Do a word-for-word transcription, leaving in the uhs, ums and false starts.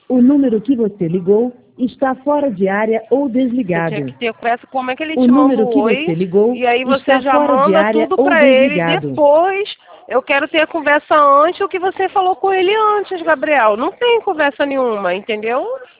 O número que você ligou está fora de área ou Você desligado. tinha que ter conversa como é que ele O te manda número o que oi, você ligou e aí você está já fora de manda área tudo ou pra ele desligado. depois. Eu quero ter a conversa antes, o que você falou com ele antes, Gabriel. Não tem conversa nenhuma, entendeu?